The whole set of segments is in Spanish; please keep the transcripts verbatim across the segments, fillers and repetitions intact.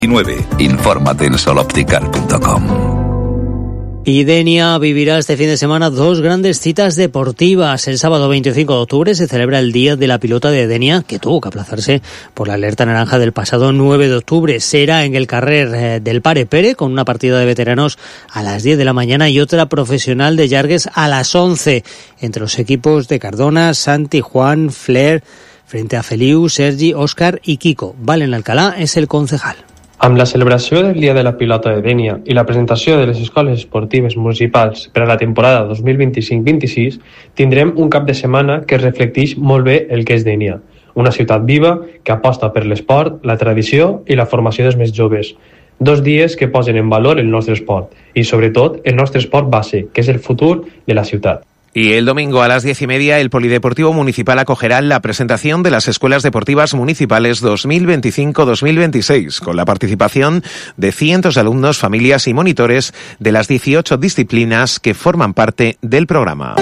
Infórmate en soloptical punto com. Y Denia vivirá este fin de semana dos grandes citas deportivas. El sábado veinticinco de octubre se celebra el Día de la Pilota de Denia, que tuvo que aplazarse por la alerta naranja del pasado nueve de octubre. Será en el carrer eh, del Pare Pere, con una partida de veteranos a las diez de la mañana y otra profesional de Llargues a las once, entre los equipos de Cardona, Santi, Juan, Flair, frente a Feliu, Sergi, Òscar i Kiko. Valen Alcalá és el concejal. Amb la celebració del Dia de la Pilota de Dénia i la presentació de les escoles esportives municipals per a la temporada dos mil vint-i-cinc vint-i-sis, tindrem un cap de setmana que reflecteix molt bé el que és Dénia, una ciutat viva que aposta per l'esport, la tradició i la formació dels més joves. Dos dies que posen en valor el nostre esport i, sobretot, el nostre esport base, que és el futur de la ciutat. Y el domingo a las diez y media el Polideportivo Municipal acogerá la presentación de las Escuelas Deportivas Municipales dos mil veinticinco dos mil veintiséis, con la participación de cientos de alumnos, familias y monitores de las dieciocho disciplinas que forman parte del programa.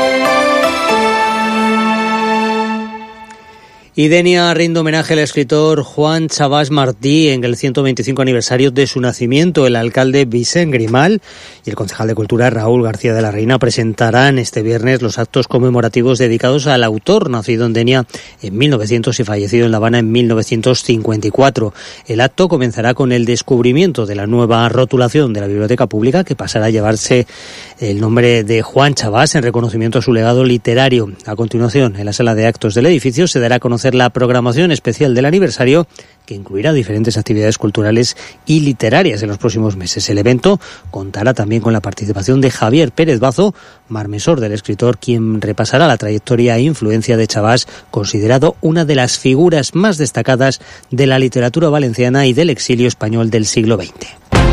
Y Denia rinde homenaje al escritor Juan Chabás Martí en el ciento veinticinco aniversario de su nacimiento. El alcalde Vicent Grimal y el concejal de Cultura Raúl García de la Reina presentarán este viernes los actos conmemorativos dedicados al autor, nacido en Denia en mil novecientos y fallecido en La Habana en mil novecientos cincuenta y cuatro. El acto comenzará con el descubrimiento de la nueva rotulación de la biblioteca pública, que pasará a llevarse el nombre de Juan Chabás en reconocimiento a su legado literario. A continuación, en la sala de actos del edificio se dará a conocer la programación especial del aniversario, que incluirá diferentes actividades culturales y literarias en los próximos meses. El evento contará también con la participación de Javier Pérez Bazo, marmesor del escritor, quien repasará la trayectoria e influencia de Chabás, considerado una de las figuras más destacadas de la literatura valenciana y del exilio español del siglo veinte.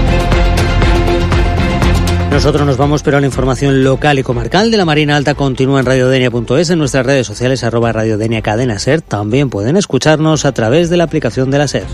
Nosotros nos vamos, pero la información local y comarcal de la Marina Alta continúa en radiodenia punto es, en nuestras redes sociales, arroba radiodenia cadena ser. También pueden escucharnos a través de la aplicación de la SER.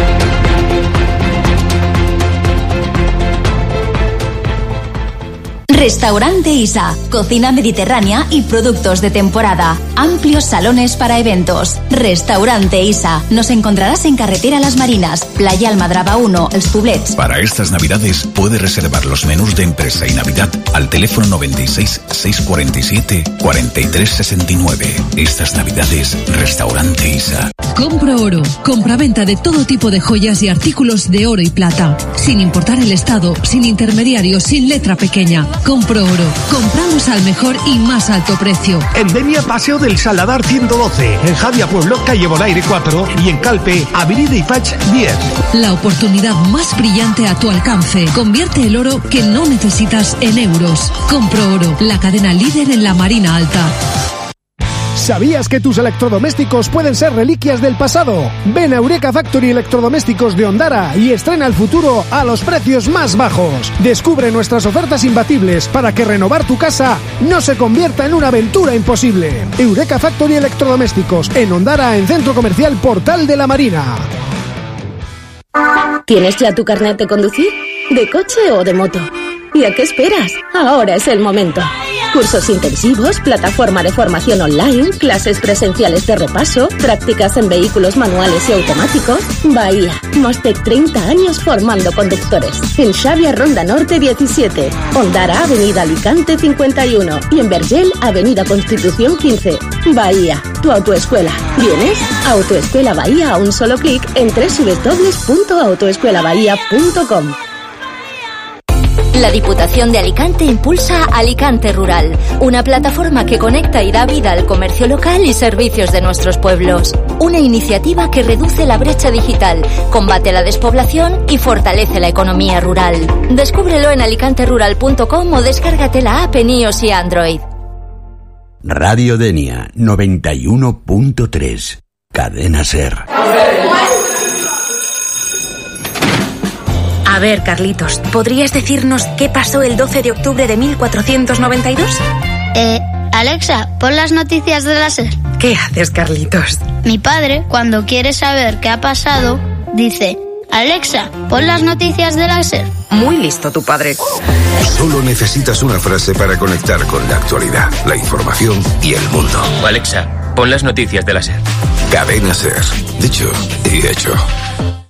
Restaurante Isa, cocina mediterránea y productos de temporada. Amplios salones para eventos. Restaurante Isa. Nos encontrarás en Carretera Las Marinas, Playa Almadraba uno, Els Poblets. Para estas Navidades puede reservar los menús de empresa y Navidad al teléfono noventa y seis, seiscientos cuarenta y siete, cuarenta y tres sesenta y nueve. Estas Navidades, Restaurante Isa. Compro Oro. Compraventa de todo tipo de joyas y artículos de oro y plata. Sin importar el estado, sin intermediarios, sin letra pequeña. Compro Oro. Compramos al mejor y más alto precio. En Denia, Paseo del Saladar ciento doce. En Javia Pueblo, calle Bonaire cuatro. Y en Calpe, Avenida Ifach diez. La oportunidad más brillante a tu alcance. Convierte el oro que no necesitas en euros. Compro Oro. La cadena líder en la Marina Alta. ¿Sabías que tus electrodomésticos pueden ser reliquias del pasado? Ven a Eureka Factory Electrodomésticos de Ondara y estrena el futuro a los precios más bajos. Descubre nuestras ofertas imbatibles para que renovar tu casa no se convierta en una aventura imposible. Eureka Factory Electrodomésticos en Ondara, en Centro Comercial Portal de la Marina. ¿Tienes ya tu carnet de conducir? ¿De coche o de moto? ¿Y a qué esperas? Ahora es el momento. Cursos intensivos, plataforma de formación online, clases presenciales de repaso, prácticas en vehículos manuales y automáticos. Bahía, más de treinta años formando conductores. En Xavia Ronda Norte diecisiete, Ondara Avenida Alicante cincuenta y uno y en Vergel Avenida Constitución quince. Bahía, tu autoescuela. ¿Vienes? Autoescuela Bahía a un solo clic en doble u doble u doble u punto autoescuela bahía punto com. La Diputación de Alicante impulsa Alicante Rural, una plataforma que conecta y da vida al comercio local y servicios de nuestros pueblos. Una iniciativa que reduce la brecha digital, combate la despoblación y fortalece la economía rural. Descúbrelo en alicante rural punto com o descárgate la app en iOS y Android. Radio Denia noventa y uno punto tres. Cadena SER. A ver, Carlitos, ¿podrías decirnos qué pasó el doce de octubre de mil cuatrocientos noventa y dos? Eh, Alexa, pon las noticias de la SER. ¿Qué haces, Carlitos? Mi padre, cuando quiere saber qué ha pasado, dice: Alexa, pon las noticias de la SER. Muy listo tu padre. Solo necesitas una frase para conectar con la actualidad, la información y el mundo. Alexa, pon las noticias de la SER. Cadena SER. Dicho y hecho.